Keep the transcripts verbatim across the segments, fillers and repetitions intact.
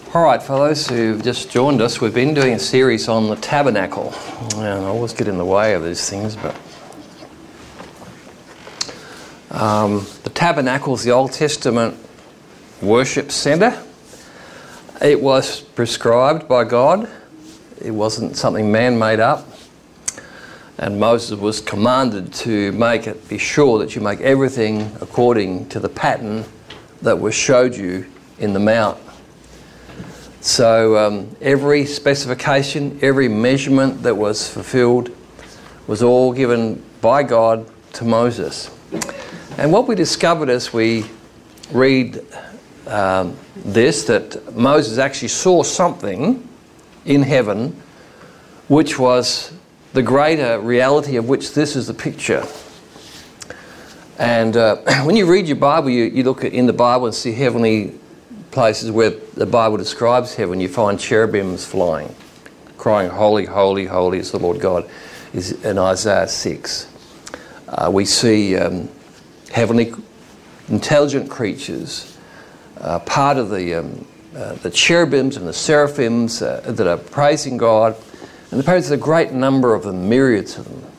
All right, for those who've just joined us, we've been doing a series on the tabernacle. And I always get in the way of these things, but um, the tabernacle is the Old Testament worship centre. It was prescribed by God. It wasn't something man made up. And Moses was commanded to make it, be sure that you make everything according to the pattern that was showed you in the mount. So um, every specification, every measurement that was fulfilled was all given by God to Moses. And what we discovered as we read um, this, that Moses actually saw something in heaven which was the greater reality of which this is the picture. And uh, when you read your Bible, you, you look at, in the Bible and see heavenly places where the Bible describes heaven. You find cherubims flying, crying, "Holy, holy, holy is the Lord God," is in Isaiah six. Uh, we see um, heavenly intelligent creatures, uh, part of the, um, uh, the cherubims and the seraphims uh, that are praising God. And there's a great number of them, myriads of them.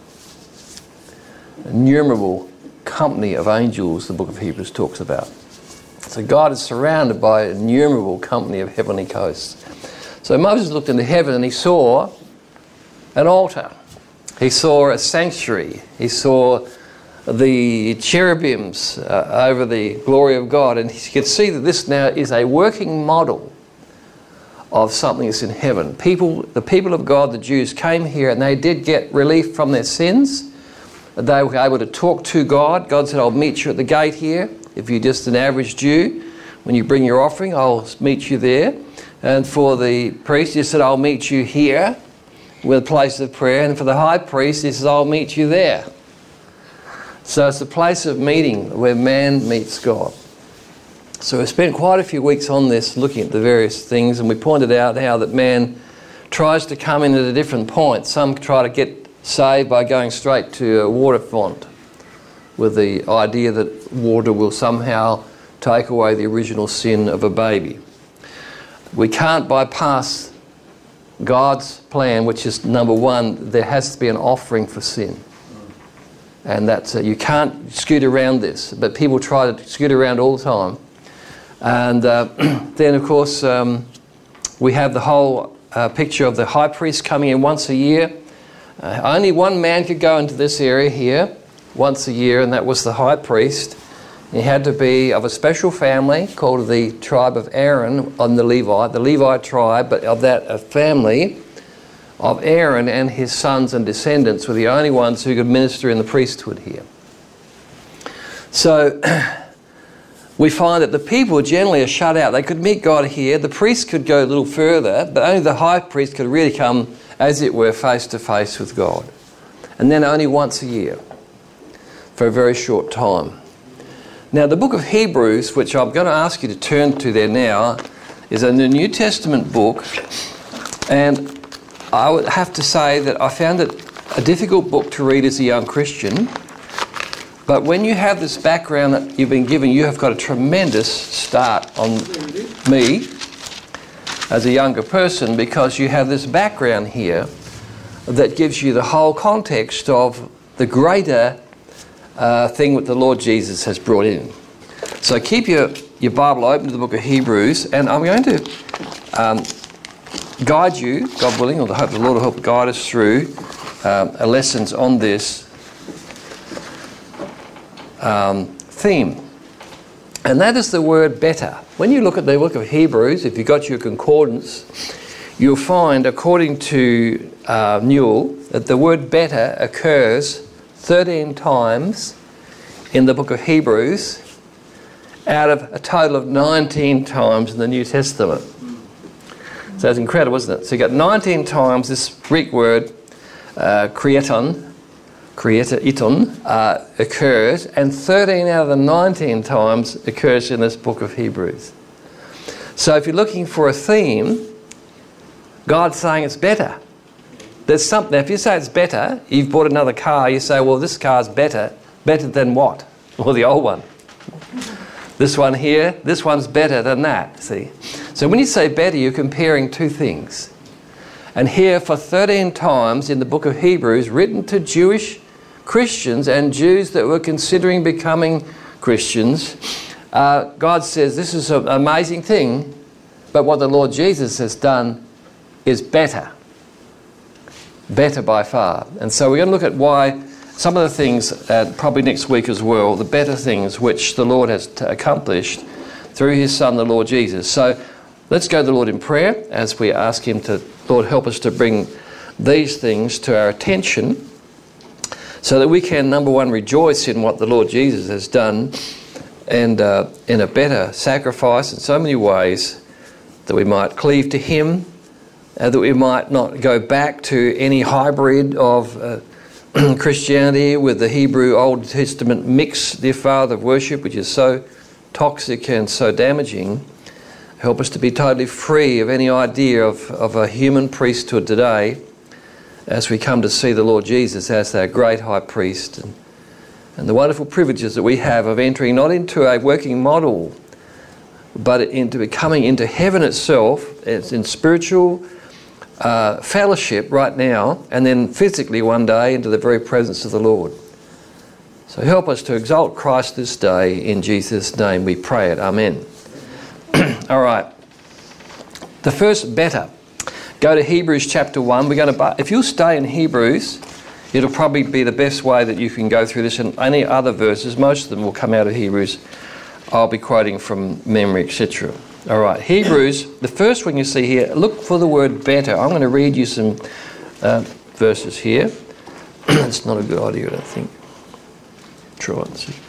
Innumerable company of angels, the book of Hebrews talks about. So God is surrounded by an innumerable company of heavenly hosts. So Moses looked into heaven and he saw an altar. He saw a sanctuary. He saw the cherubims uh, over the glory of God. And he could see that this now is a working model of something that's in heaven. People, the people of God, the Jews, came here and they did get relief from their sins. They were able to talk to God. God said, "I'll meet you at the gate here. If you're just an average Jew, when you bring your offering, I'll meet you there." And for the priest, he said, "I'll meet you here with a place of prayer." And for the high priest, he says, "I'll meet you there." So it's a place of meeting where man meets God. So we spent quite a few weeks on this, looking at the various things, and we pointed out how that man tries to come in at a different point. Some try to get saved by going straight to a water font, with the idea that water will somehow take away the original sin of a baby. We can't bypass God's plan, which is, number one, there has to be an offering for sin. And that's uh, you can't scoot around this, but people try to scoot around all the time. And uh, then, of course, um, we have the whole uh, picture of the high priest coming in once a year. Uh, only one man could go into this area here once a year, and that was the high priest. He had to be of a special family called the tribe of Aaron on the Levite, the Levite tribe, but of that a family of Aaron and his sons and descendants were the only ones who could minister in the priesthood here. So we find that the people generally are shut out. They could meet God here. The priest could go a little further, but only the high priest could really come, as it were, face to face with God. And then only once a year, for a very short time. Now, the book of Hebrews, which I'm going to ask you to turn to there now, is a New Testament book. And I would have to say that I found it a difficult book to read as a young Christian. But when you have this background that you've been given, you have got a tremendous start on me as a younger person, because you have this background here that gives you the whole context of the greater uh, thing that the Lord Jesus has brought in. So keep your, your Bible open to the book of Hebrews, and I'm going to um, guide you, God willing, or I hope the Lord will help guide us through um, lessons on this um, theme. And that is the word better. When you look at the book of Hebrews, if you've got your concordance, you'll find, according to uh, Newell, that the word better occurs thirteen times in the book of Hebrews out of a total of nineteen times in the New Testament. So it's incredible, isn't it? So you've got nineteen times this Greek word, uh, kreaton, kreaton, uh, occurs, and thirteen out of the nineteen times occurs in this book of Hebrews. So if you're looking for a theme, God's saying it's better. There's something. If you say it's better, you've bought another car, you say, well, this car's better. Better than what? Well, the old one. This one here, this one's better than that, see. So when you say better, you're comparing two things. And here for thirteen times in the book of Hebrews, written to Jewish Christians and Jews that were considering becoming Christians, uh, God says this is an amazing thing, but what the Lord Jesus has done is better. Better by far. And so we're going to look at why some of the things, uh, probably next week as well, the better things which the Lord has t- accomplished through his Son, the Lord Jesus. So let's go to the Lord in prayer as we ask him to, Lord, help us to bring these things to our attention so that we can, number one, rejoice in what the Lord Jesus has done and uh, in a better sacrifice in so many ways, that we might cleave to him, uh, that we might not go back to any hybrid of uh, Christianity with the Hebrew Old Testament mix, dear Father, of worship, which is so toxic and so damaging. Help us to be totally free of any idea of, of a human priesthood today as we come to see the Lord Jesus as our great high priest, and, and the wonderful privileges that we have of entering not into a working model but into coming into heaven itself. It's in spiritual uh, fellowship right now, and then physically one day into the very presence of the Lord. So help us to exalt Christ this day. In Jesus' name we pray it. Amen. All right. The first better. Go to Hebrews chapter one. We're going to, if you'll stay in Hebrews, it'll probably be the best way that you can go through this. And any other verses, most of them will come out of Hebrews. I'll be quoting from memory, et cetera. All right. Hebrews, the first one you see here, look for the word better. I'm going to read you some uh, verses here. It's not a good idea, I don't think. Try and see.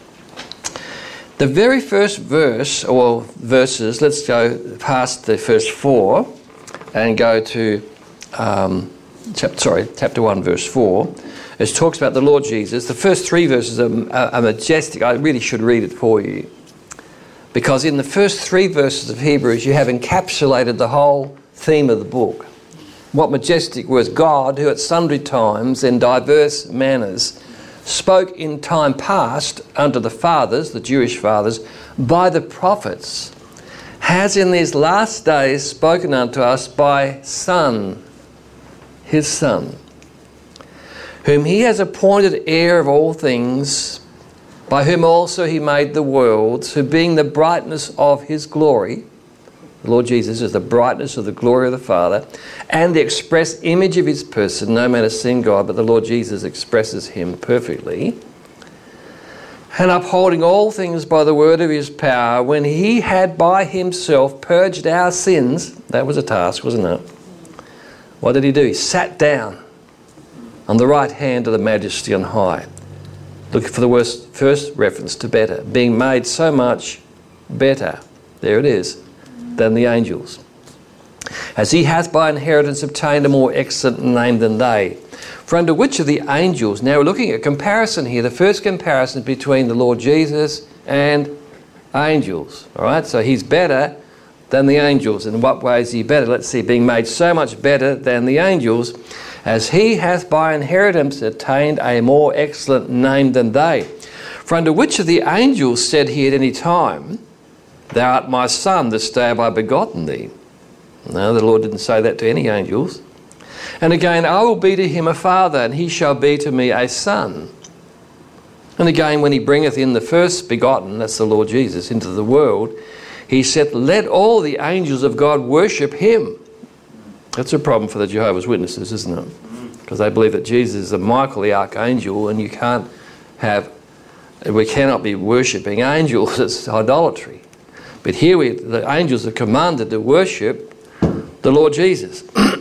The very first verse, or verses, let's go past the first four and go to, um, chapter, sorry, chapter one, verse four. It talks about the Lord Jesus. The first three verses are, are, are majestic. I really should read it for you. Because in the first three verses of Hebrews, you have encapsulated the whole theme of the book. What majestic was God, who at sundry times in diverse manners spoke in time past unto the fathers, the Jewish fathers, by the prophets, has in these last days spoken unto us by Son, his Son, whom he has appointed heir of all things, by whom also he made the worlds, who being the brightness of his glory, the Lord Jesus is the brightness of the glory of the Father, and the express image of his person. No man has seen God, but the Lord Jesus expresses him perfectly. And upholding all things by the word of his power, when he had by himself purged our sins, that was a task, wasn't it? What did he do? He sat down on the right hand of the majesty on high. Look for the worst, first reference to better. Being made so much better, there it is, than the angels. As he hath by inheritance obtained a more excellent name than they. For unto which of the angels, now we're looking at comparison here, the first comparison between the Lord Jesus and angels. All right, so he's better than the angels. In what way is he better? Let's see, being made so much better than the angels, as he hath by inheritance attained a more excellent name than they. For unto which of the angels said he at any time, Thou art my son, this day have I begotten thee? No, the Lord didn't say that to any angels. And again, I will be to him a father, and he shall be to me a son. And again, when he bringeth in the first begotten, that's the Lord Jesus, into the world, he saith, Let all the angels of God worship him. That's a problem for the Jehovah's Witnesses, isn't it? Because they believe that Jesus is a Michael the archangel, and you can't have, we cannot be worshipping angels. It's idolatry. But here we, the angels are commanded to worship the Lord Jesus.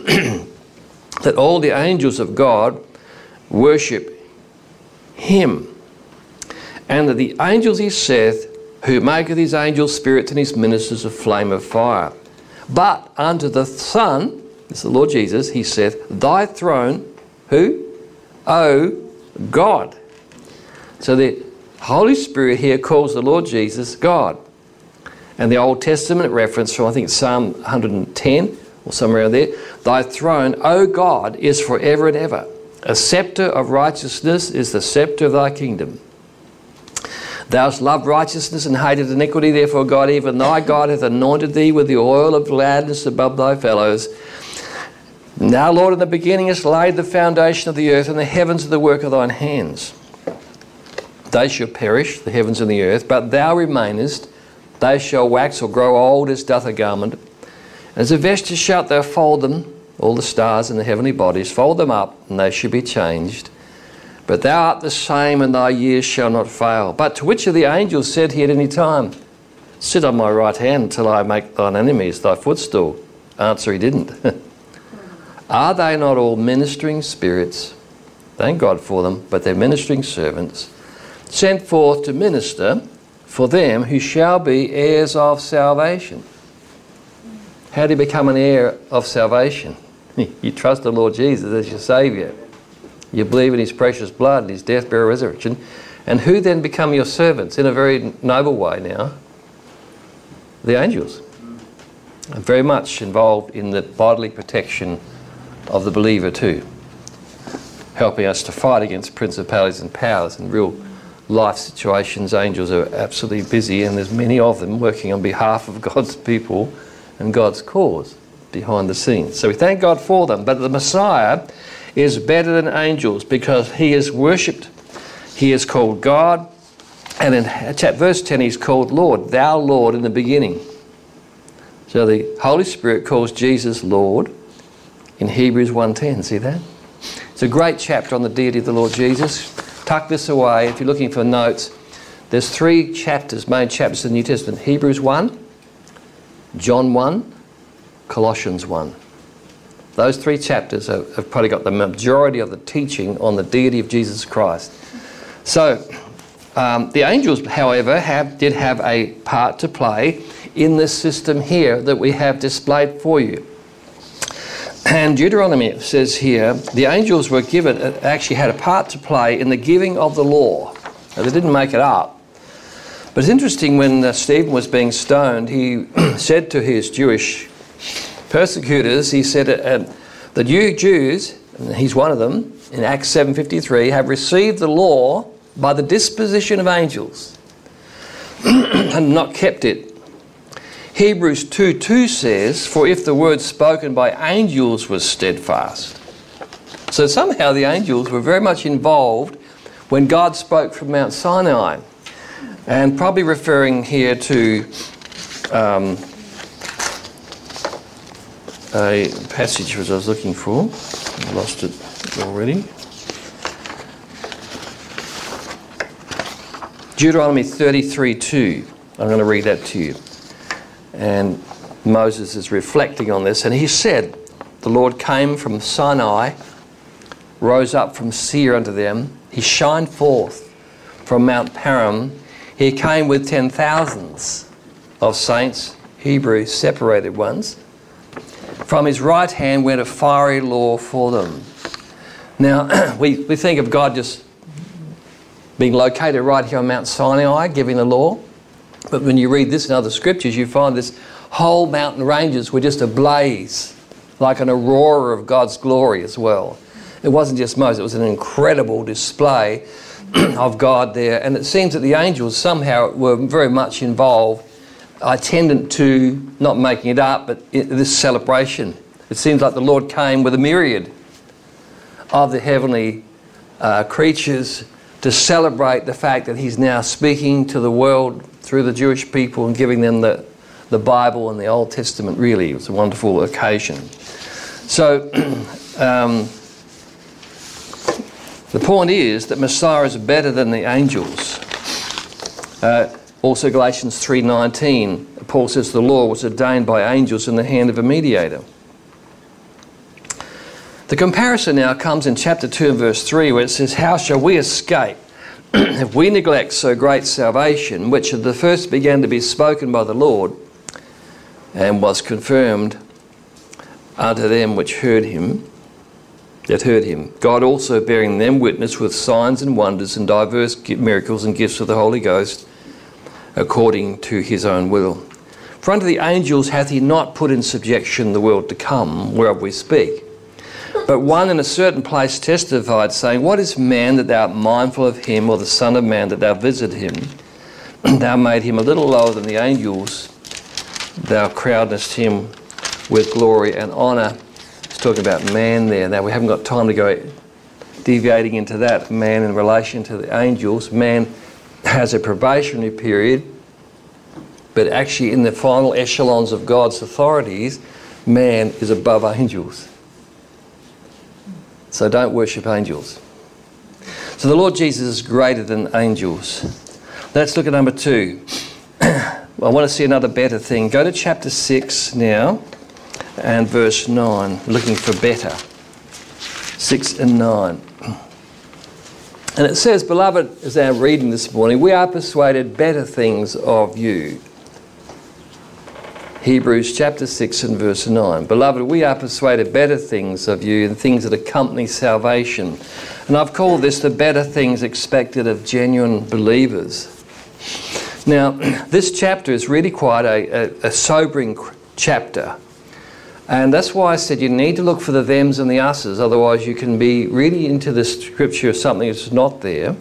That all the angels of God worship him. And that the angels, he saith, who maketh his angels spirits and his ministers a flame of fire. But unto the Son, this is the Lord Jesus, he saith, Thy throne, who? O God. So the Holy Spirit here calls the Lord Jesus God. And the Old Testament reference from, I think, Psalm one hundred ten, or somewhere around there, Thy throne, O God, is forever and ever. A scepter of righteousness is the scepter of thy kingdom. Thou hast loved righteousness and hated iniquity, therefore God, even thy God, hath anointed thee with the oil of gladness above thy fellows. Now, Lord, in the beginning hast laid the foundation of the earth, and the heavens are the work of thine hands. They shall perish, the heavens and the earth, but thou remainest. They shall wax or grow old as doth a garment. As a vesture shalt thou fold them, all the stars in the heavenly bodies, fold them up, and they shall be changed. But thou art the same, and thy years shall not fail. But to which of the angels said he at any time, sit on my right hand till I make thine enemies thy footstool? Answer, he didn't. Are they not all ministering spirits? Thank God for them, but they're ministering servants, sent forth to minister for them who shall be heirs of salvation. How do you become an heir of salvation? You trust the Lord Jesus as your Saviour. You believe in his precious blood, his death, burial, resurrection. And who then become your servants in a very noble way now? The angels. Are very much involved in the bodily protection of the believer too, helping us to fight against principalities and powers in real life situations. Angels are absolutely busy, and there's many of them working on behalf of God's people and God's cause behind the scenes. So we thank God for them. But the Messiah is better than angels because he is worshipped. He is called God, and in verse ten he's called Lord. Thou Lord in the beginning. So the Holy Spirit calls Jesus Lord in Hebrews one ten. See that? It's a great chapter on the deity of the Lord Jesus. Tuck this away if you're looking for notes. There's three chapters, main chapters in the New Testament. Hebrews one, John one, Colossians one. Those three chapters have, have probably got the majority of the teaching on the deity of Jesus Christ. So, um, the angels, however, have, did have a part to play in this system here that we have displayed for you. And Deuteronomy says here, the angels were given, actually had a part to play in the giving of the law. Now, they didn't make it up. But it's interesting, when uh, Stephen was being stoned, he said to his Jewish persecutors, he said uh, that you Jews, and he's one of them, in Acts seven fifty-three, have received the law by the disposition of angels and not kept it. Hebrews two two says, for if the word spoken by angels was steadfast. So somehow the angels were very much involved when God spoke from Mount Sinai. And probably referring here to um, a passage which I was looking for. I lost it already. Deuteronomy thirty-three two. I'm going to read that to you. And Moses is reflecting on this, and he said, the Lord came from Sinai, rose up from Seir unto them. He shined forth from Mount Paran. He came with ten thousands of saints, Hebrews, separated ones. From his right hand went a fiery law for them. Now, we, we think of God just being located right here on Mount Sinai, giving the law. But when you read this in other scriptures, you find this whole mountain ranges were just ablaze, like an aurora of God's glory as well. It wasn't just Moses, it was an incredible display of God there. And it seems that the angels somehow were very much involved, attendant to, not making it up, but this celebration. It seems like the Lord came with a myriad of the heavenly uh, creatures to celebrate the fact that he's now speaking to the world through the Jewish people and giving them the, the Bible and the Old Testament. Really, it was a wonderful occasion. So, um, the point is that Messiah is better than the angels. Uh, also Galatians three nineteen, Paul says the law was ordained by angels in the hand of a mediator. The comparison now comes in chapter two and verse three, where it says, how shall we escape if we neglect so great salvation, which at the first began to be spoken by the Lord, and was confirmed unto them which heard him, that heard him, God also bearing them witness with signs and wonders and diverse miracles and gifts of the Holy Ghost, according to his own will. For unto the angels hath he not put in subjection the world to come, whereof we speak. But one in a certain place testified, saying, what is man that thou art mindful of him, or the Son of Man that thou visit him? thou made him a little lower than the angels. Thou crownedst him with glory and honour. It's talking about man there. Now we haven't got time to go deviating into that. Man in relation to the angels. Man has a probationary period, but actually in the final echelons of God's authorities, man is above angels. So don't worship angels. So the Lord Jesus is greater than angels. Let's look at number two. I want to see another better thing. Go to chapter six now and verse nine. Looking for better. six and nine. And it says, beloved, as I'm reading this morning, we are persuaded better things of you. Hebrews chapter six and verse nine. Beloved, we are persuaded better things of you and things that accompany salvation. And I've called this the better things expected of genuine believers. Now, this chapter is really quite a, a, a sobering chapter. And that's why I said you need to look for the thems and the us's, otherwise you can be really into the scripture of something that's not there.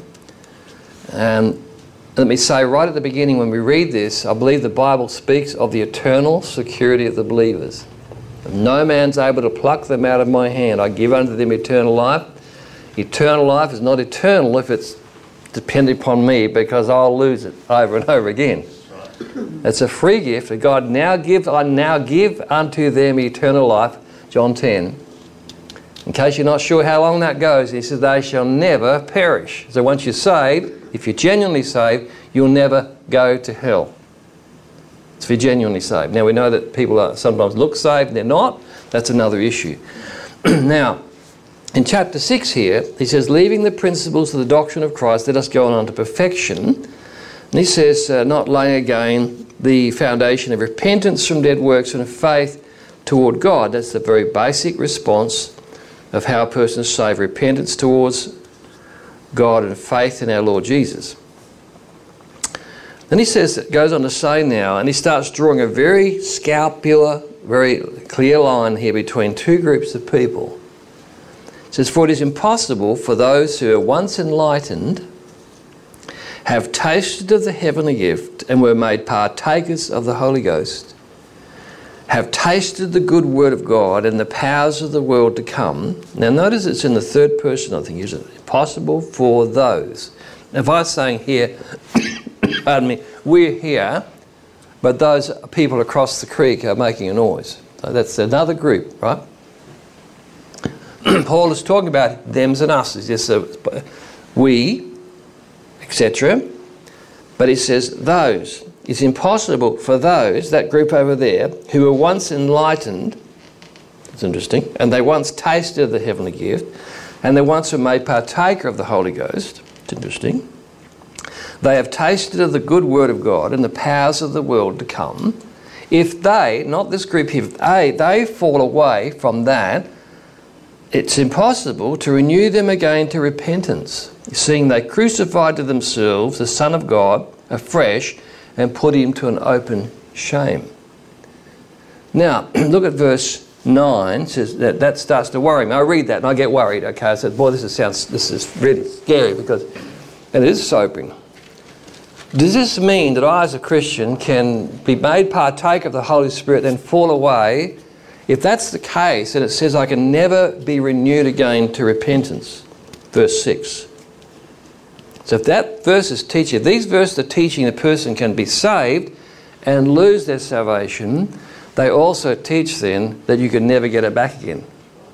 And let me say right at the beginning when we read this, I believe the Bible speaks of the eternal security of the believers. No man's able to pluck them out of my hand. I give unto them eternal life. Eternal life is not eternal if it's dependent upon me, because I'll lose it over and over again. It's a free gift that God now give, I now give unto them eternal life, John ten. In case you're not sure how long that goes, he says, they shall never perish. So once you're saved, if you're genuinely saved, you'll never go to hell. It's if you're genuinely saved. Now we know that people are, sometimes look saved and they're not. That's another issue. Now, in chapter six here, he says, leaving the principles of the doctrine of Christ, let us go on unto perfection. And he says, uh, not laying again the foundation of repentance from dead works and of faith toward God. That's the very basic response of how a person is saved. Repentance towards God and faith in our Lord Jesus. Then he says, it goes on to say now, and he starts drawing a very scapular, very clear line here between two groups of people. It says, for it is impossible for those who are once enlightened, have tasted of the heavenly gift and were made partakers of the Holy Ghost, have tasted the good word of God and the powers of the world to come. Now notice it's in the third person, I think, is it possible for those. If I was saying here, pardon me, we're here, but those people across the creek are making a noise. So that's another group, right? Paul is talking about thems and us. It's just a, we, et cetera. But he says those. It's impossible for those, that group over there, who were once enlightened, it's interesting, and they once tasted of the heavenly gift, and they once were made partaker of the Holy Ghost, it's interesting. They have tasted of the good word of God and the powers of the world to come. If they, not this group here, if they, they fall away from that, it's impossible to renew them again to repentance, seeing they crucified to themselves the Son of God afresh and put him to an open shame. Now, look at verse nine. Says that, that starts to worry me. I read that and I get worried. Okay, I said, boy, this is, sounds, this is really scary because it is sobering. Does this mean that I as a Christian can be made partaker of the Holy Spirit then fall away? If that's the case, and it says I can never be renewed again to repentance, verse six. So if that verse is teaching, if these verses are teaching a person can be saved and lose their salvation, they also teach then that you can never get it back again.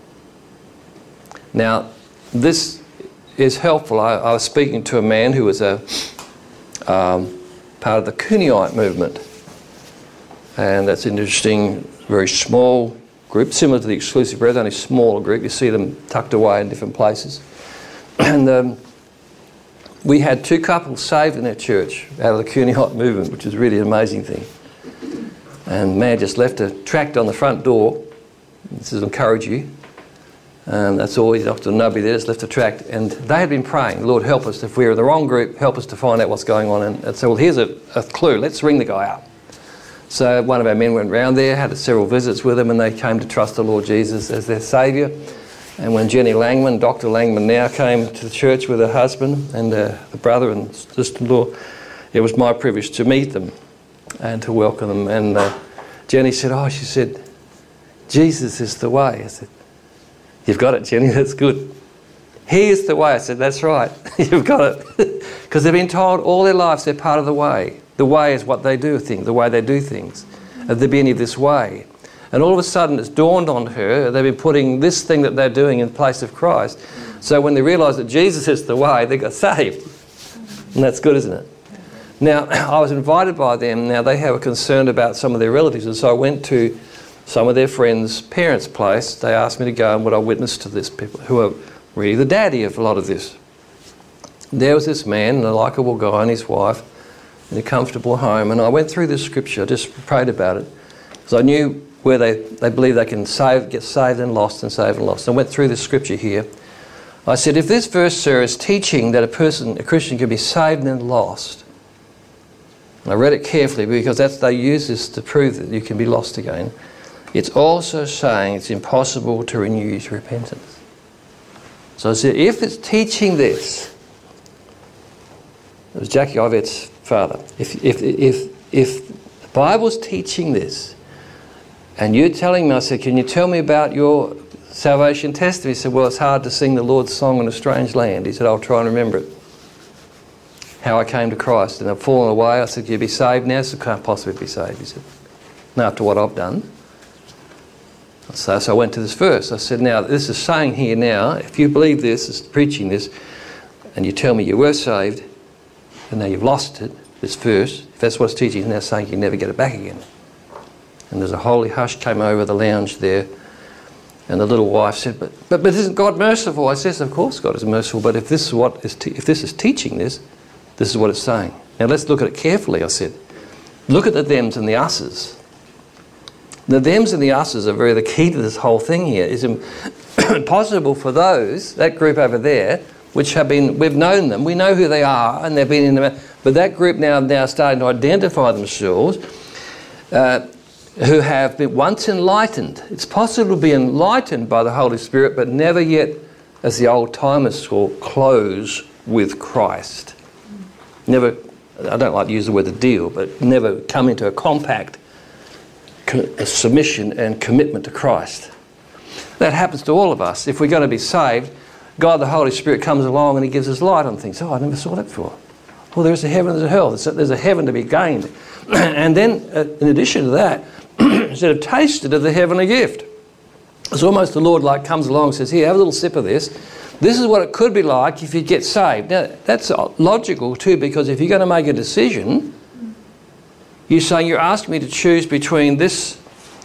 Now, this is helpful. I, I was speaking to a man who was a um, part of the Cooneyite movement. And that's an interesting, very small group, similar to the Exclusive Brethren, only a smaller group. You see them tucked away in different places. And um, we had two couples saved in their church out of the Cooneyite movement, which is really an amazing thing. And man just left a tract on the front door. This is encourage you. Um, that's all. He's not to nobody there. Just left a tract, and they had been praying, Lord, help us if we're in the wrong group. Help us to find out what's going on. And, and so, well, here's a, a clue. Let's ring the guy up. So one of our men went round there, had several visits with him, and they came to trust the Lord Jesus as their saviour. And when Jenny Langman, Doctor Langman now, came to the church with her husband and uh, the brother and sister-in-law, it was my privilege to meet them and to welcome them. And uh, Jenny said, oh, she said, Jesus is the way. I said, you've got it, Jenny, that's good. He is the way. I said, that's right, you've got it. Because they've been told all their lives they're part of the way. The way is what they do things, the way they do things. At the beginning of this way. And all of a sudden it's dawned on her, they've been putting this thing that they're doing in place of Christ. So when they realised that Jesus is the way, they got saved. And that's good, isn't it? Now, I was invited by them. Now, they have a concern about some of their relatives. And so I went to some of their friends' parents' place. They asked me to go and would I witness to this people who are really the daddy of a lot of this. There was this man, a likeable guy, and his wife in a comfortable home. And I went through this scripture, just prayed about it. Because I knew where they, they believe they can save, get saved and lost and saved and lost. I went through this scripture here. I said, if this verse, sir, is teaching that a person, a Christian, can be saved and lost, and I read it carefully because that's, they use this to prove that you can be lost again, it's also saying it's impossible to renew to repentance. So I said, if it's teaching this, it was Jackie Ivet's father, if, if, if, if the Bible's teaching this, and you're telling me, I said, can you tell me about your salvation testimony? He said, well, it's hard to sing the Lord's song in a strange land. He said, I'll try and remember it. How I came to Christ and I've fallen away. I said, can you be saved now? I said, can't possibly be saved. He said, no, after what I've done. So, so I went to this verse. I said, now, this is saying here now, if you believe this, it's preaching this, and you tell me you were saved, and now you've lost it, this verse, if that's what it's teaching, it's now saying you can never get it back again. And there's a holy hush came over the lounge there. And the little wife said, but, but, but isn't God merciful? I said, of course God is merciful, but if this is what is te if this is teaching this, this is what it's saying. Now let's look at it carefully, I said. Look at the thems and the us's. The thems and the us's are very the key to this whole thing here. It's impossible for those, that group over there, which have been, we've known them, we know who they are, and they've been in the, but that group now now starting to identify themselves, uh, who have been once enlightened. It's possible to be enlightened by the Holy Spirit, but never yet, as the old-timers call, close with Christ. Never, I don't like to use the word the deal, but never come into a compact a submission and commitment to Christ. That happens to all of us. If we're going to be saved, God the Holy Spirit comes along and He gives us light on things. Oh, I never saw that before. Well, there's a heaven, there's a hell. There's a, there's a heaven to be gained. And then, uh, in addition to that, instead of tasted of the heavenly gift, it's almost the Lord like comes along and says, here, have a little sip of this. This is what it could be like if you get saved. Now, that's logical too, because if you're going to make a decision, you're saying you're asking me to choose between this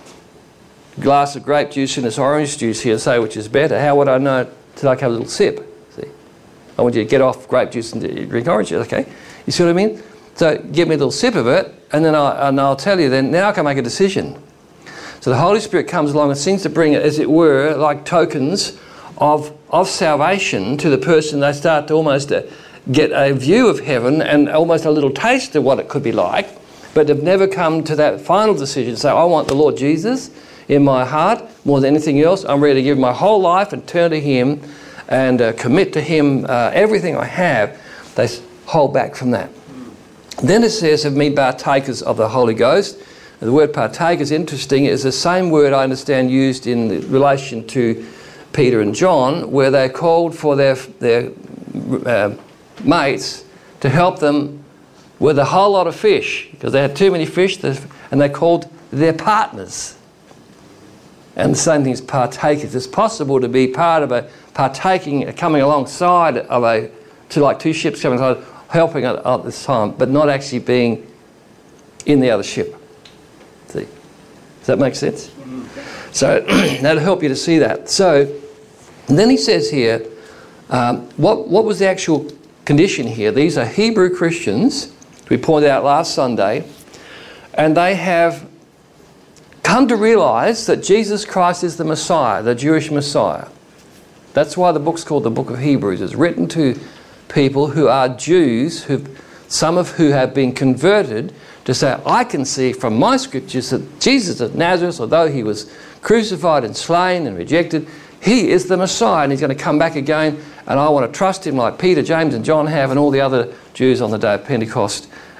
glass of grape juice and this orange juice here, say which is better. How would I know till I have a little sip? See, I want you to get off grape juice and drink orange juice, okay? You see what I mean? So give me a little sip of it, and then I, and I'll tell you, then now I can make a decision. So the Holy Spirit comes along and seems to bring it, as it were, like tokens of, of salvation to the person. They start to almost uh, get a view of heaven and almost a little taste of what it could be like, but they've never come to that final decision. So I want the Lord Jesus in my heart more than anything else. I'm ready to give my whole life and turn to Him and uh, commit to Him uh, everything I have. They hold back from that. Then it says, have me partakers of the Holy Ghost. The word partake is interesting. It's the same word I understand used in relation to Peter and John, where they called for their, their uh, mates to help them with a whole lot of fish, because they had too many fish, and they called their partners. And the same thing is partakers. It's possible to be part of a partaking, coming alongside of a, to like two ships coming alongside, helping at, at this time, but not actually being in the other ship. See? Does that make sense? So that'll help you to see that. So then he says here, um, what, what was the actual condition here? These are Hebrew Christians, we pointed out last Sunday, and they have come to realise that Jesus Christ is the Messiah, the Jewish Messiah. That's why the book's called the Book of Hebrews. It's written to people who are Jews, who, some of who have been converted, to say, I can see from my scriptures that Jesus of Nazareth, although He was crucified and slain and rejected, He is the Messiah and He's going to come back again, and I want to trust Him like Peter, James and John have, and all the other Jews on the day of Pentecost,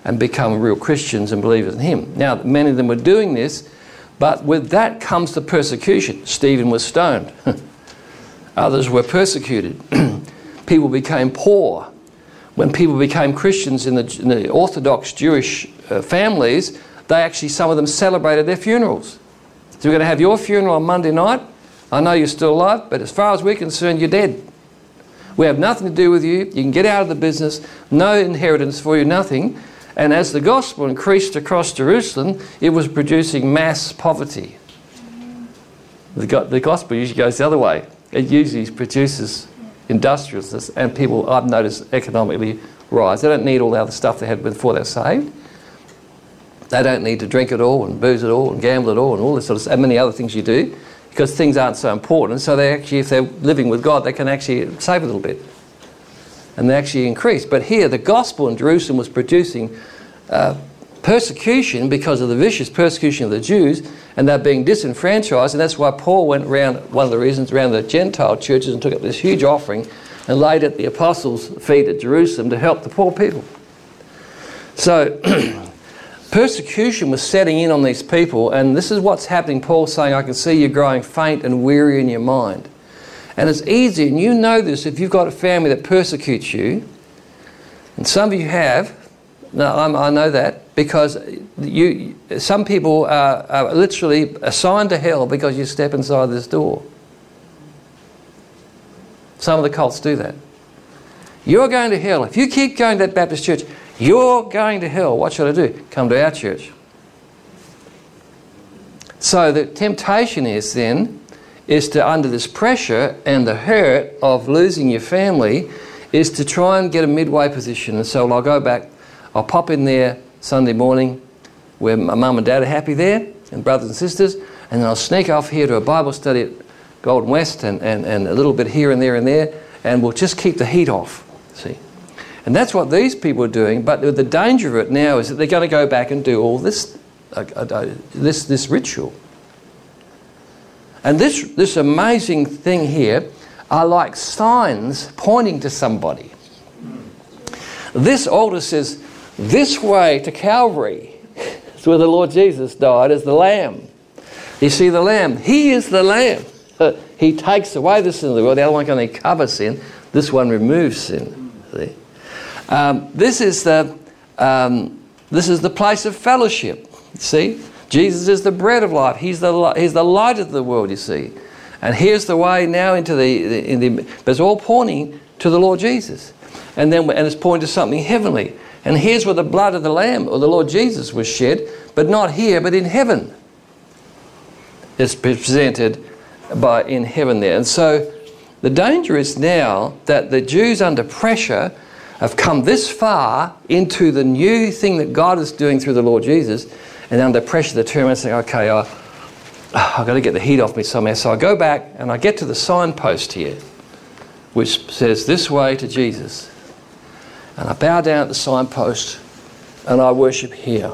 and become real Christians and believers in him. Now, many of them were doing this, but with that comes the persecution. Stephen was stoned. Others were persecuted. People became poor. When people became Christians in the, in the Orthodox Jewish uh, families, they actually, some of them celebrated their funerals. So we're going to have your funeral on Monday night. I know you're still alive, but as far as we're concerned, you're dead. We have nothing to do with you. You can get out of the business. No inheritance for you, nothing. And as the gospel increased across Jerusalem, it was producing mass poverty. The, go the gospel usually goes the other way. It usually produces industriousness, and people, I've noticed, economically rise. They don't need all the other stuff they had before they were saved. They don't need to drink it all and booze it all and gamble it all and all this sort of stuff, and many other things you do, because things aren't so important. So they actually, if they're living with God, they can actually save a little bit. And they actually increase. But here, the gospel in Jerusalem was producing uh, persecution because of the vicious persecution of the Jews, and they're being disenfranchised. And that's why Paul went around, one of the reasons, around the Gentile churches and took up this huge offering and laid at the apostles' feet at Jerusalem to help the poor people. So persecution was setting in on these people, and this is what's happening. Paul's saying, I can see you growing faint and weary in your mind. And it's easy, and you know this if you've got a family that persecutes you, and some of you have. No, I'm, I know that, because you, some people are, are literally assigned to hell because you step inside this door. Some of the cults do that. You're going to hell. If you keep going to that Baptist church, you're going to hell. What should I do? Come to our church. So the temptation is then, is to, under this pressure and the hurt of losing your family, is to try and get a midway position. And so I'll go back, I'll pop in there Sunday morning where my mum and dad are happy there, and brothers and sisters, and then I'll sneak off here to a Bible study at Golden West and, and, and a little bit here and there and there, and we'll just keep the heat off, see. And that's what these people are doing, but the danger of it now is that they're going to go back and do all this, uh, uh, this, this ritual. And this, this amazing thing here are like signs pointing to somebody. This altar says, this way to Calvary. It's where the Lord Jesus died as the Lamb. You see the Lamb. He is the Lamb. He takes away the sin of the world. The other one can only cover sin. This one removes sin. See? Um, this is the um, this is the place of fellowship. See? Jesus is the bread of life. He's the, he's the light of the world, you see. And here's the way now into the, the, in the... But it's all pointing to the Lord Jesus. And then and it's pointing to something heavenly. And here's where the blood of the Lamb, or the Lord Jesus, was shed, but not here, but in heaven. It's presented by in heaven there. And so the danger is now that the Jews under pressure have come this far into the new thing that God is doing through the Lord Jesus, and under pressure they turn around and say, okay, I, I've got to get the heat off me somehow. So I go back and I get to the signpost here, which says this way to Jesus. And I bow down at the signpost and I worship here.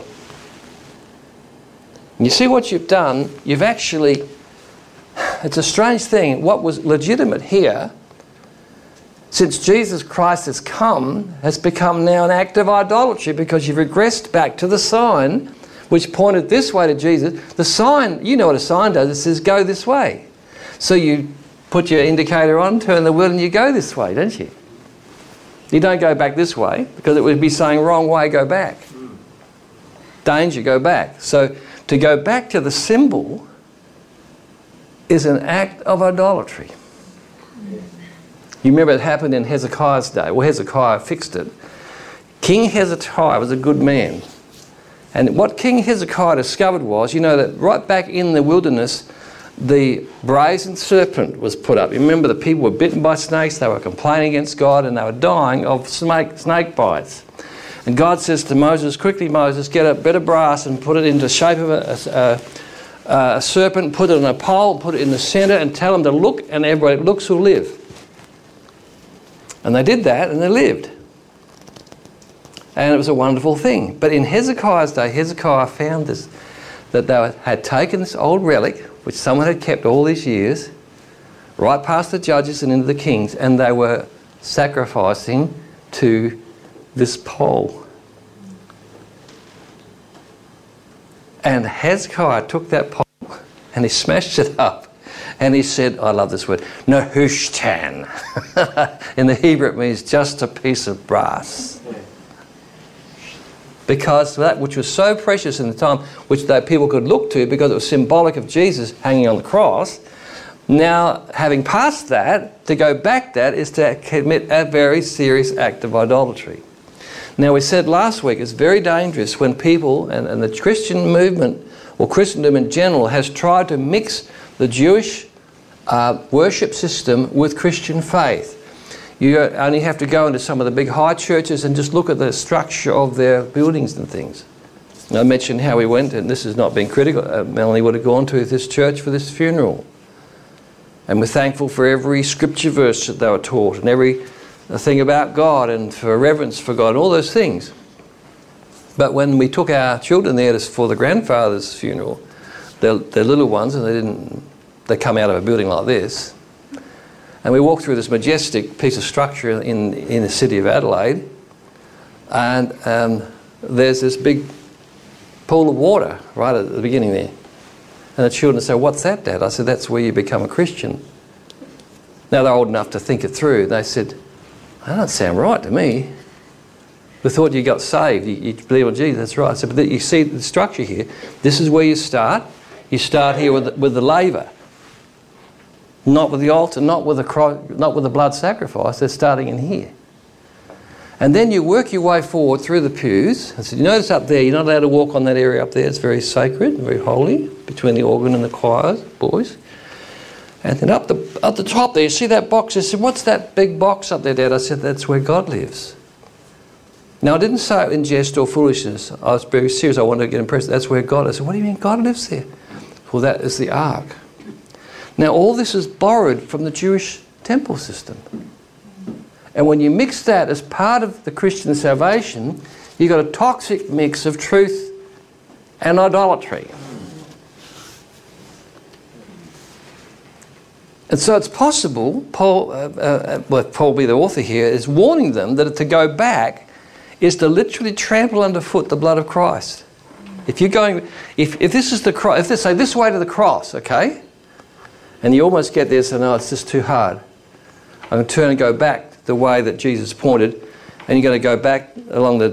And you see what you've done? You've actually, it's a strange thing, what was legitimate here, since Jesus Christ has come, has become now an act of idolatry, because you've regressed back to the sign which pointed this way to Jesus. The sign, you know what a sign does, it says go this way. So you put your indicator on, turn the wheel, and you go this way, don't you? You don't go back this way, because it would be saying wrong way, go back. Danger, go back. So to go back to the symbol is an act of idolatry. You remember it happened in Hezekiah's day. Well, Hezekiah fixed it. King Hezekiah was a good man. And what King Hezekiah discovered was, you know, that right back in the wilderness, the brazen serpent was put up. You remember the people were bitten by snakes, they were complaining against God, and they were dying of snake, snake bites. And God says to Moses, quickly Moses, get a bit of brass and put it into the shape of a, a, a serpent, put it on a pole, put it in the centre, and tell them to look, and everybody that looks will live. And they did that, and they lived. And it was a wonderful thing. But in Hezekiah's day, Hezekiah found this, that they had taken this old relic, which someone had kept all these years, right past the judges and into the kings, and they were sacrificing to this pole. And Hezekiah took that pot and he smashed it up. And he said, I love this word, Nehushtan. In the Hebrew it means just a piece of brass. Because that which was so precious in the time, which that people could look to because it was symbolic of Jesus hanging on the cross, now having passed that, to go back that is to commit a very serious act of idolatry. Now we said last week it's very dangerous when people, and, and the Christian movement, or Christendom in general, has tried to mix the Jewish uh, worship system with Christian faith. You only have to go into some of the big high churches and just look at the structure of their buildings and things. And I mentioned how we went, and this is not being critical, uh, Melanie would have gone to this church for this funeral. And we're thankful for every scripture verse that they were taught, and every thing about God, and for reverence for God, and all those things. But when we took our children there for the grandfather's funeral, they're, they're little ones, and they didn't, they come out of a building like this. And we walked through this majestic piece of structure in, in the city of Adelaide, and um, there's this big pool of water right at the beginning there. And the children said, what's that, Dad? I said, that's where you become a Christian. Now they're old enough to think it through. They said, that doesn't sound right to me. We thought you got saved, you, you believe on Jesus, that's right. I said, but you see the structure here, this is where you start. You start here with the, with the laver. Not with the altar, not with the cross, not with the blood sacrifice. They're starting in here. And then you work your way forward through the pews. And so you notice up there, you're not allowed to walk on that area up there. It's very sacred, very holy, between the organ and the choirs, boys. And then up the up the top there, you see that box? I said, what's that big box up there, Dad? I said, that's where God lives. Now, I didn't say it in jest or foolishness. I was very serious. I wanted to get impressed. That's where God is. I said, what do you mean God lives there? Well, that is the ark. Now, all this is borrowed from the Jewish temple system. And when you mix that as part of the Christian salvation, you've got a toxic mix of truth and idolatry. And so it's possible, Paul, uh, uh, well, Paul be the author here, is warning them that to go back is to literally trample underfoot the blood of Christ. If you're going, if, if this is the cross, if they say this way to the cross, okay, and you almost get there and say, no, it's just too hard. I'm going to turn and go back the way that Jesus pointed, and you're going to go back along the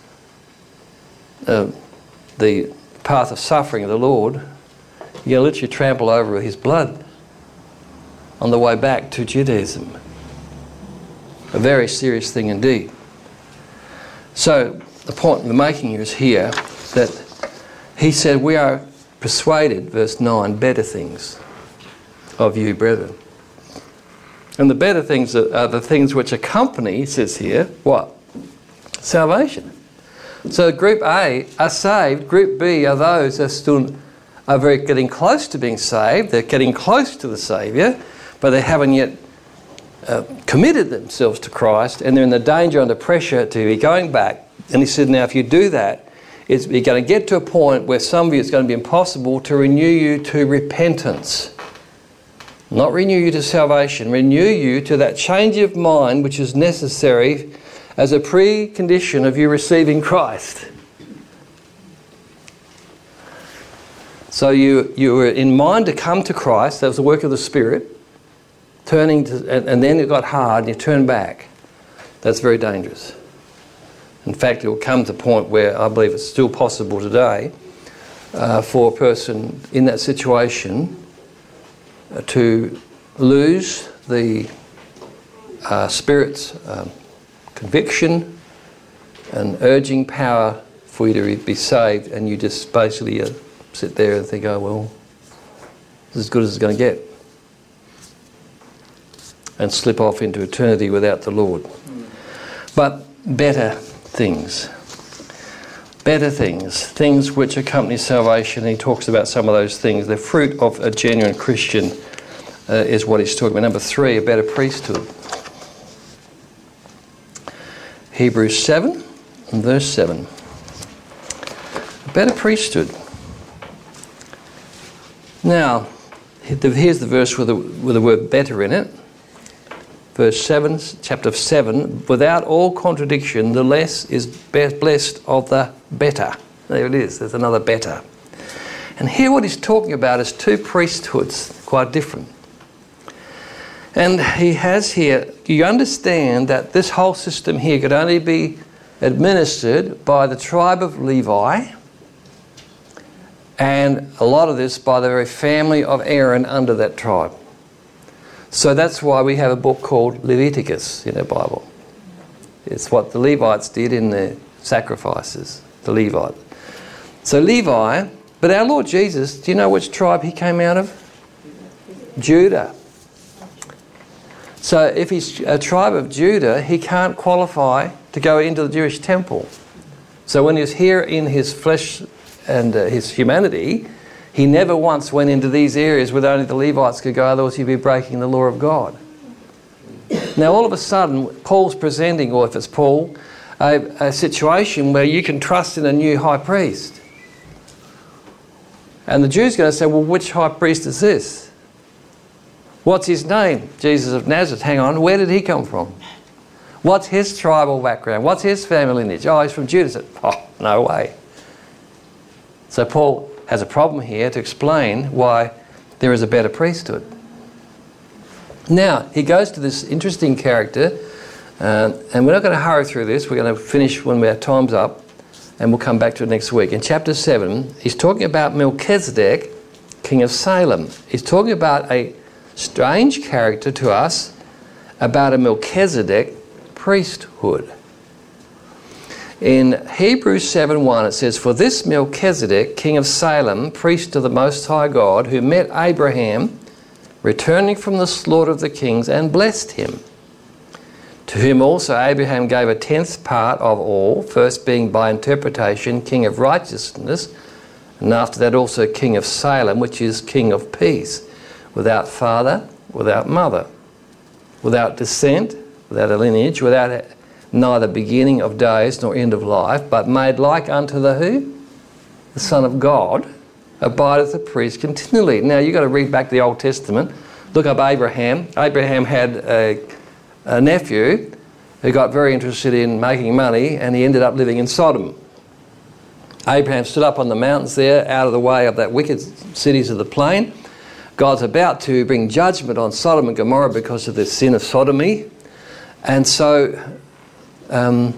uh, the path of suffering of the Lord. You're going to literally trample over his blood on the way back to Judaism. A very serious thing indeed. So the point we're making here is here that he said, we are persuaded, verse nine, better things of you, brethren. And the better things are, are the things which accompany, it says here, what? Salvation. So group A are saved, group B are those that still are very getting close to being saved, they're getting close to the Saviour, but they haven't yet uh, committed themselves to Christ, and they're in the danger under pressure to be going back. And he said, now if you do that, it's, you're going to get to a point where some of you it's going to be impossible to renew you to repentance. Not renew you to salvation, renew you to that change of mind which is necessary as a precondition of you receiving Christ. So you, you were in mind to come to Christ, that was the work of the Spirit, turning to, and, and then it got hard and you turn back. That's very dangerous. In fact, it will come to a point where I believe it's still possible today uh, for a person in that situation uh, to lose the uh, Spirit's um, conviction and urging power for you to be saved, and you just basically uh, sit there and think, oh well, this is as good as it's going to get, and slip off into eternity without the Lord. Mm. But better things. Better things. Things which accompany salvation. He talks about some of those things. The fruit of a genuine Christian uh, is what he's talking about. Number three, a better priesthood. Hebrews seven and verse seven. A better priesthood. Now, here's the verse with the, with the word better in it. Verse seven, chapter seven, without all contradiction, the less is blessed of the better. There it is, there's another better. And here what he's talking about is two priesthoods, quite different. And he has here, you understand that this whole system here could only be administered by the tribe of Levi, and a lot of this by the very family of Aaron under that tribe. So that's why we have a book called Leviticus in our Bible. It's what the Levites did in their sacrifices, the Levite. So Levi, but our Lord Jesus, do you know which tribe he came out of? Judah. So if he's a tribe of Judah, he can't qualify to go into the Jewish temple. So when he's here in his flesh and uh, his humanity, he never once went into these areas where only the Levites could go, otherwise he'd be breaking the law of God. Now all of a sudden, Paul's presenting, or if it's Paul, a, a situation where you can trust in a new high priest. And the Jews are going to say, well, which high priest is this? What's his name? Jesus of Nazareth. Hang on, where did he come from? What's his tribal background? What's his family lineage? Oh, he's from Judah. Oh, no way. So Paul has a problem here to explain why there is a better priesthood. Now, he goes to this interesting character, uh, and we're not going to hurry through this. We're going to finish when our time's up, and we'll come back to it next week. In chapter seven, he's talking about Melchizedek, king of Salem. He's talking about a strange character to us, about a Melchizedek priesthood. In Hebrews seven one it says, "For this Melchizedek, king of Salem, priest of the Most High God, who met Abraham, returning from the slaughter of the kings, and blessed him, to whom also Abraham gave a tenth part of all, first being by interpretation king of righteousness, and after that also king of Salem, which is king of peace, without father, without mother, without descent, without a lineage, without neither beginning of days nor end of life, but made like unto the who? The Son of God, abideth the priest continually." Now you've got to read back the Old Testament. Look up Abraham. Abraham had a, a nephew who got very interested in making money, and he ended up living in Sodom. Abraham stood up on the mountains there, out of the way of that wicked cities of the plain. God's about to bring judgment on Sodom and Gomorrah because of the sin of sodomy. And so, um,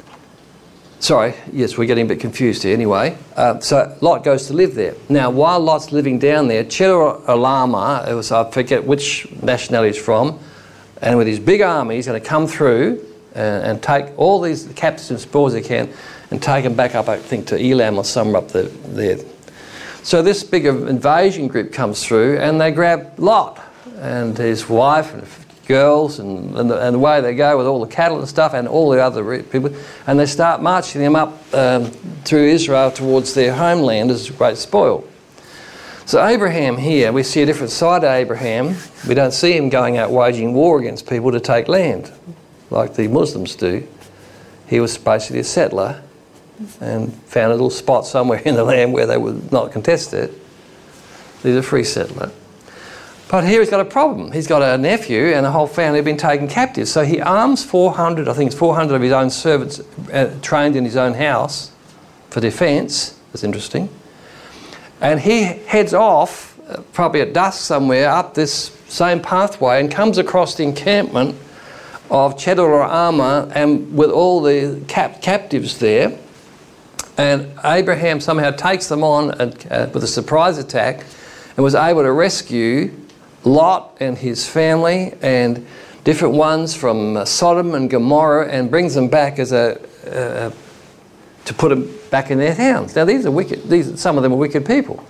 sorry, yes, we're getting a bit confused here anyway. Uh, so Lot goes to live there. Now, while Lot's living down there, Chedorlaomer, it was, I forget which nationality he's from, and with his big army, he's going to come through and, and take all these captives and spoils he can and take them back up, I think, to Elam or somewhere up the, there. So this big invasion group comes through, and they grab Lot and his wife and girls, and, and, the, and away they go with all the cattle and stuff and all the other people, and they start marching them up um, through Israel towards their homeland as a great spoil. So Abraham here, we see a different side of Abraham. We don't see him going out waging war against people to take land like the Muslims do. He was basically a settler and found a little spot somewhere in the land where they would not contest it. He's a free settler. But here he's got a problem. He's got a nephew and a whole family have been taken captive. So he arms four hundred, I think it's four hundred of his own servants uh, trained in his own house for defence. That's interesting. And he heads off, uh, probably at dusk somewhere, up this same pathway and comes across the encampment of Chedorlaomer and with all the cap captives there. And Abraham somehow takes them on and, uh, with a surprise attack and was able to rescue Lot and his family and different ones from uh, Sodom and Gomorrah, and brings them back as a uh, to put them back in their towns. Now these are wicked. These some of them are wicked people.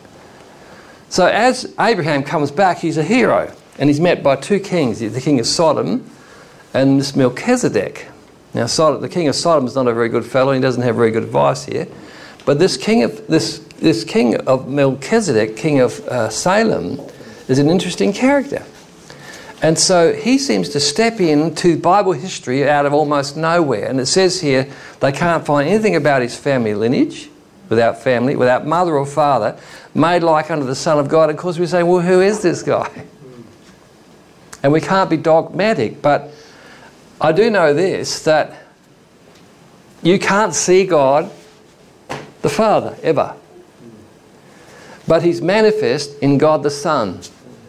So as Abraham comes back, he's a hero, and he's met by two kings: the king of Sodom and this Melchizedek. Now Sodom, the king of Sodom is not a very good fellow. He doesn't have very good advice here. But this king of this this king of Melchizedek, king of uh, Salem, is an interesting character. And so he seems to step into Bible history out of almost nowhere. And it says here they can't find anything about his family lineage, without family, without mother or father, made like unto the Son of God. Of course we say, well, who is this guy? And we can't be dogmatic, but I do know this, that you can't see God the Father, ever. but he's manifest in God the Son.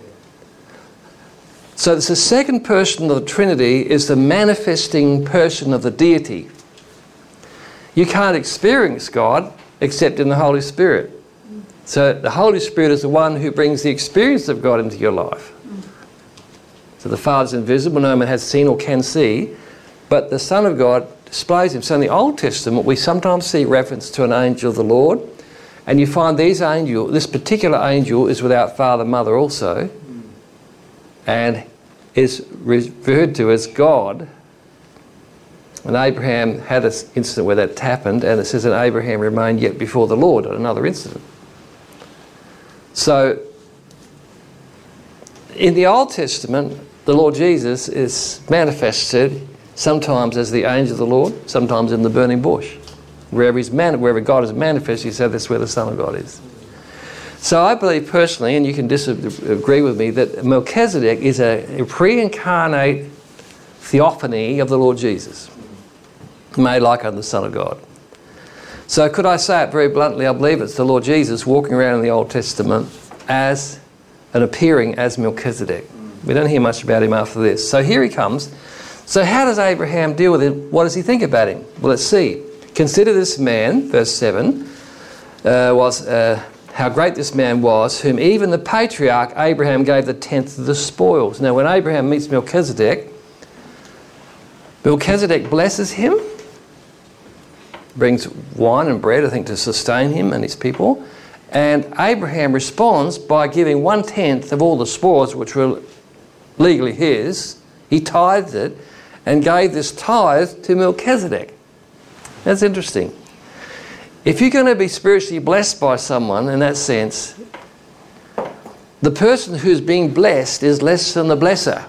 So it's the second person of the Trinity is the manifesting person of the deity. You can't experience God except in the Holy Spirit. So the Holy Spirit is the one who brings the experience of God into your life. So the Father's invisible, no man has seen or can see, but the Son of God displays him. So in the Old Testament we sometimes see reference to an angel of the Lord, and you find these angel, this particular angel is without father, mother also, and is referred to as God. And Abraham had an incident where that happened, and it says that Abraham remained yet before the Lord, another incident. So in the Old Testament, the Lord Jesus is manifested sometimes as the angel of the Lord, sometimes in the burning bush. Wherever, he's man wherever God is manifest, he said that's where the Son of God is. So I believe personally, and you can disagree with me, that Melchizedek is a, a pre-incarnate theophany of the Lord Jesus, made like unto the Son of God. So could I say it very bluntly, I believe it's the Lord Jesus walking around in the Old Testament as and appearing as Melchizedek. We don't hear much about him after this. So here he comes. So how does Abraham deal with him? What does he think about him? Well, let's see. Consider this man, verse seven, uh, was uh, how great this man was, whom even the patriarch Abraham gave the tenth of the spoils. Now when Abraham meets Melchizedek, Melchizedek blesses him, brings wine and bread, I think, to sustain him and his people. And Abraham responds by giving one-tenth of all the spoils, which were legally his. He tithed it and gave this tithe to Melchizedek. That's interesting. If you're going to be spiritually blessed by someone in that sense, the person who's being blessed is less than the blesser.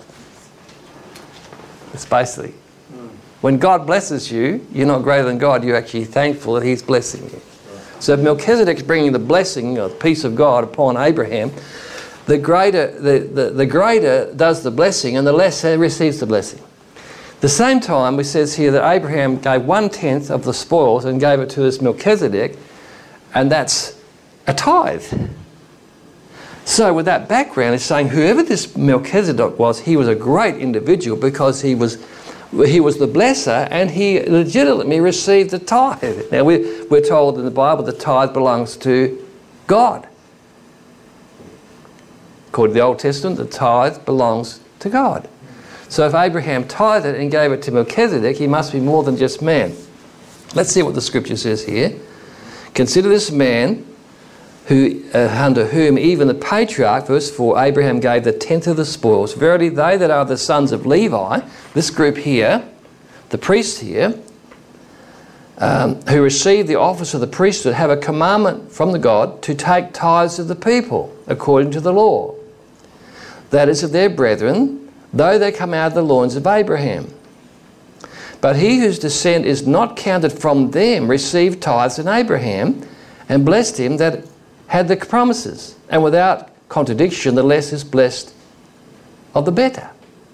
It's basically. When God blesses you, you're not greater than God. You're actually thankful that he's blessing you. So if Melchizedek's bringing the blessing or the peace of God upon Abraham, the greater, the, the, the greater does the blessing and the lesser receives the blessing. The same time, it says here that Abraham gave one-tenth of the spoils and gave it to this Melchizedek, and that's a tithe. So with that background, it's saying whoever this Melchizedek was, he was a great individual because he was he was the blesser and he legitimately received the tithe. Now we're, we're told in the Bible the tithe belongs to God. According to the Old Testament, the tithe belongs to God. So if Abraham tithed it and gave it to Melchizedek, he must be more than just man. Let's see what the scripture says here. Consider this man who, uh, under whom even the patriarch, verse four, Abraham gave the tenth of the spoils. Verily they that are the sons of Levi, this group here, the priests here, um, who receive the office of the priesthood, have a commandment from the God to take tithes of the people according to the law. That is of their brethren, though they come out of the loins of Abraham. But he whose descent is not counted from them received tithes in Abraham, and blessed him that had the promises. And without contradiction, the less is blessed of the better.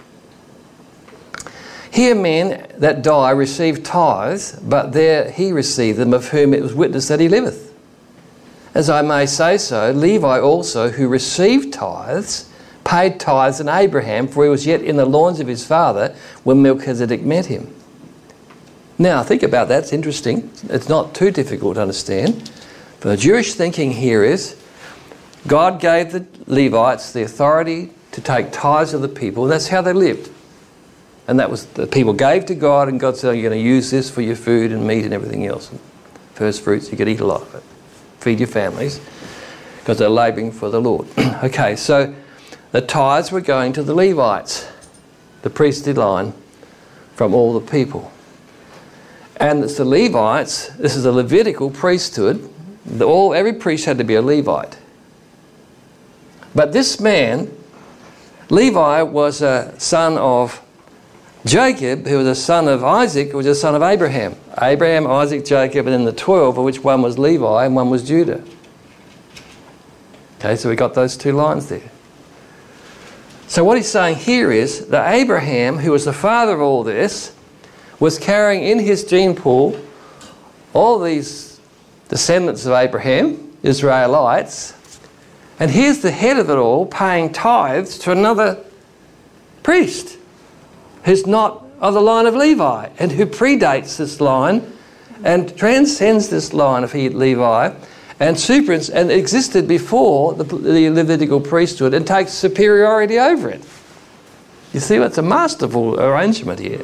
Here men that die receive tithes, but there he received them, of whom it was witnessed that he liveth. As I may say so, Levi also, who received tithes, paid tithes in Abraham, for he was yet in the loins of his father when Melchizedek met him. Now think about that, it's interesting. It's not too difficult to understand. But the Jewish thinking here is, God gave the Levites the authority to take tithes of the people. That's how they lived. And that was, the people gave to God, and God said, you're going to use this for your food and meat and everything else. And first fruits, you could eat a lot of it. Feed your families, because they're labouring for the Lord. Okay, so the tithes were going to the Levites, the priestly line, from all the people. And it's the Levites, this is a Levitical priesthood. The, all, every priest had to be a Levite. But this man, Levi, was a son of Jacob, who was a son of Isaac, who was a son of Abraham. Abraham, Isaac, Jacob, and then the twelve, of which one was Levi and one was Judah. Okay, so we got those two lines there. So what he's saying here is that Abraham, who was the father of all this, was carrying in his gene pool all these descendants of Abraham, Israelites, And here's the head of it all paying tithes to another priest who's not of the line of Levi and who predates this line and transcends this line of Levi and super and existed before the, the Levitical priesthood and takes superiority over it. You see, it's a masterful arrangement here.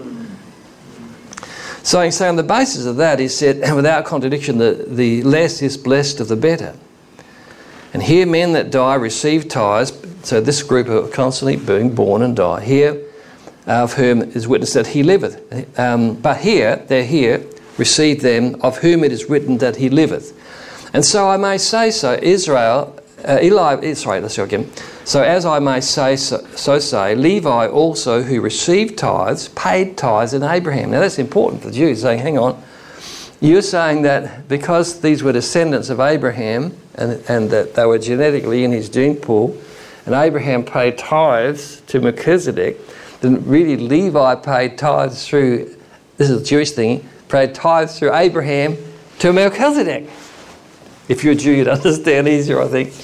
So, so on the basis of that, he said, without contradiction, the, the less is blessed of the better. And here men that die receive tithes, so this group are constantly being born and die. Here, uh, of whom is witness that he liveth. Um, but here, they're here, receive them, of whom it is written that he liveth. And so I may say so, Israel, uh, Eli, sorry, let's go again. So as I may say, so, so say, Levi also, who received tithes, paid tithes in Abraham. Now that's important for the Jews, saying, hang on, you're saying that because these were descendants of Abraham and, and that they were genetically in his gene pool, and Abraham paid tithes to Melchizedek, then really Levi paid tithes through, this is a Jewish thing, paid tithes through Abraham to Melchizedek. If you're a Jew, you'd understand easier, I think.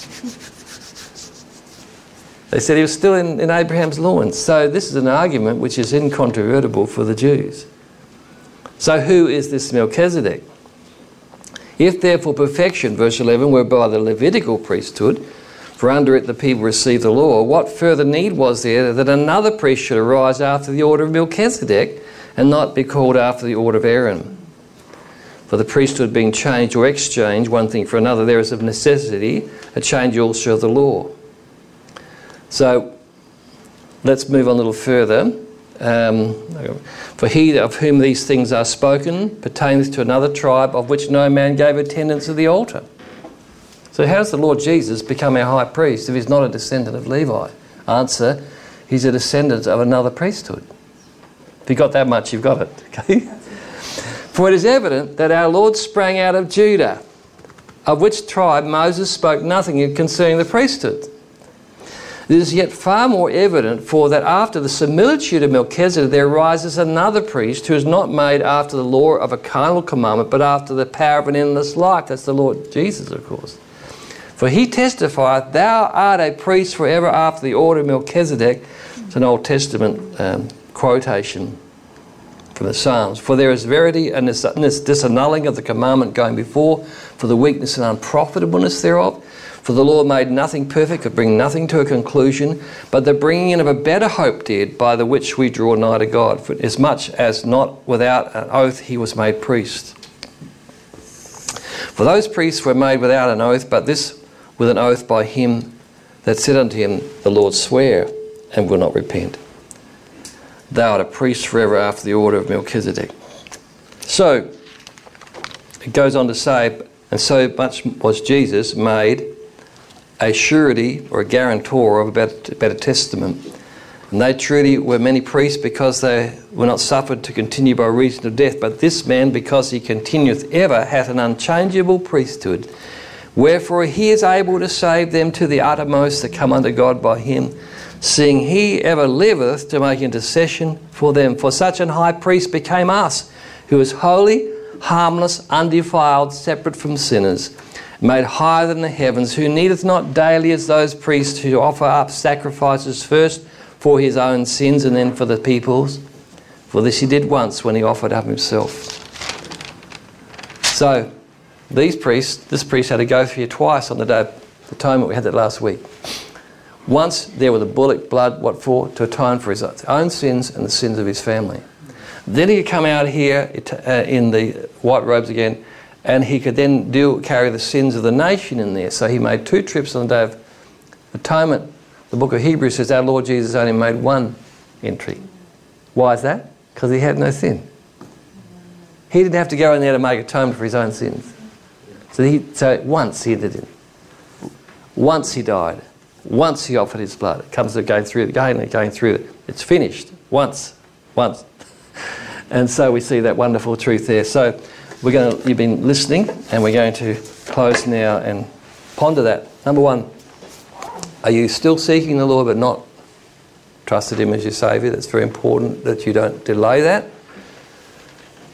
They said he was still in, in Abraham's loins. So this is an argument which is incontrovertible for the Jews. So who is this Melchizedek? If therefore perfection, verse eleven, were by the Levitical priesthood, for under it the people received the law, what further need was there that another priest should arise after the order of Melchizedek and not be called after the order of Aaron? For the priesthood being changed or exchanged, one thing for another, there is of necessity a change also of the law. So let's move on a little further. Um, for he of whom these things are spoken pertains to another tribe of which no man gave attendance at the altar. So how does the Lord Jesus become our high priest if he's not a descendant of Levi? Answer, he's a descendant of another priesthood. If you got that much, you've got it. Okay? For it is evident that our Lord sprang out of Judah, of which tribe Moses spoke nothing concerning the priesthood. It is yet far more evident, for that after the similitude of Melchizedek there arises another priest who is not made after the law of a carnal commandment, but after the power of an endless life. That's the Lord Jesus, of course. For he testifieth, thou art a priest forever after the order of Melchizedek. It's an Old Testament um, quotation from the Psalms. For there is verity and this, this disannulling of the commandment going before, for the weakness and unprofitableness thereof. For the law made nothing perfect, could bring nothing to a conclusion, but the bringing in of a better hope did, by the which we draw nigh to God, for as much as not without an oath he was made priest. For those priests were made without an oath, but this with an oath by him that said unto him, the Lord swear, and will not repent. Thou art a priest forever after the order of Melchizedek. So, it goes on to say, and so much was Jesus made a surety or a guarantor of a better, better testament. And they truly were many priests because they were not suffered to continue by reason of death. But this man, because he continueth ever, hath an unchangeable priesthood. Wherefore he is able to save them to the uttermost that come unto God by him, seeing he ever liveth to make intercession for them. For such an high priest became us, who is holy, harmless, undefiled, separate from sinners, made higher than the heavens, who needeth not daily as those priests who offer up sacrifices first for his own sins and then for the people's. For this he did once when he offered up himself. So, these priests, this priest had to go through here twice on the day of atonement. We had that last week. Once there with the bullock blood, what for? To atone for his own sins and the sins of his family. Then he could come out here uh, in the white robes again, and he could then deal, carry the sins of the nation in there. So he made two trips on the day of atonement. The book of Hebrews says our Lord Jesus only made one entry. Why is that? Because he had no sin. He didn't have to go in there to make atonement for his own sins. So, he, so once he did it. Once he died. Once he offered his blood. It comes to going through it again and going through it. It's finished. Once. Once. And so we see that wonderful truth there. So we're going to, you've been listening, and we're going to close now and ponder that. Number one, are you still seeking the Lord but not trusted him as your Saviour? That's very important that you don't delay that.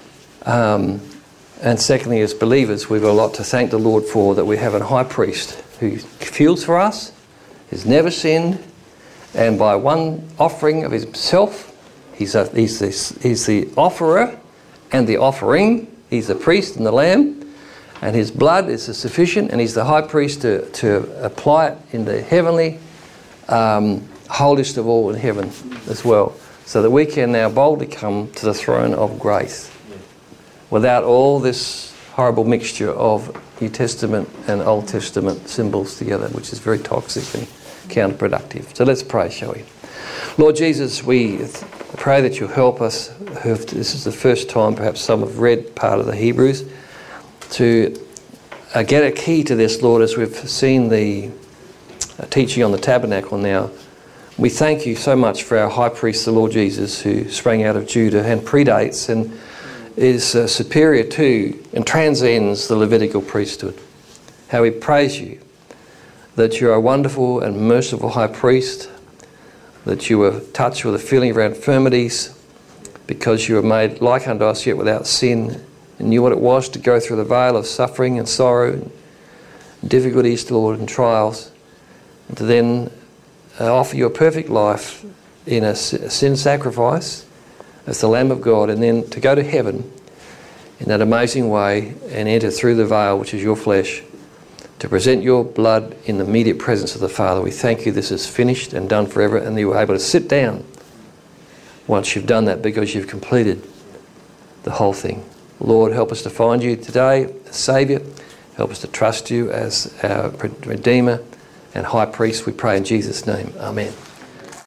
Um, and secondly, as believers, we've got a lot to thank the Lord for, that we have a high priest who feels for us, has never sinned, and by one offering of himself, he's, a, he's, this, he's the offerer and the offering. He's the priest and the lamb, and his blood is sufficient, and he's the high priest to, to apply it in the heavenly, um, holiest of all in heaven as well, so that we can now boldly come to the throne of grace without all this horrible mixture of New Testament and Old Testament symbols together, which is very toxic and counterproductive. So let's pray, shall we? Lord Jesus, we th- pray that you'll help us. Who've, this is the first time perhaps some have read part of the Hebrews, to uh, get a key to this, Lord, as we've seen the uh, teaching on the tabernacle now. We thank you so much for our high priest, the Lord Jesus, who sprang out of Judah and predates and is uh, superior to and transcends the Levitical priesthood. How we praise you that you are a wonderful and merciful high priest, that you were touched with a feeling of our infirmities because you were made like unto us yet without sin, and knew what it was to go through the vale of suffering and sorrow and difficulties, Lord, and trials, and to then uh, offer you a perfect life in a sin sacrifice as the Lamb of God, and then to go to heaven in that amazing way and enter through the veil, which is your flesh, to present your blood in the immediate presence of the Father. We thank you this is finished and done forever, and you were able to sit down once you've done that because you've completed the whole thing. Lord, help us to find you today as Saviour. Help us to trust you as our Redeemer and High Priest. We pray in Jesus' name. Amen.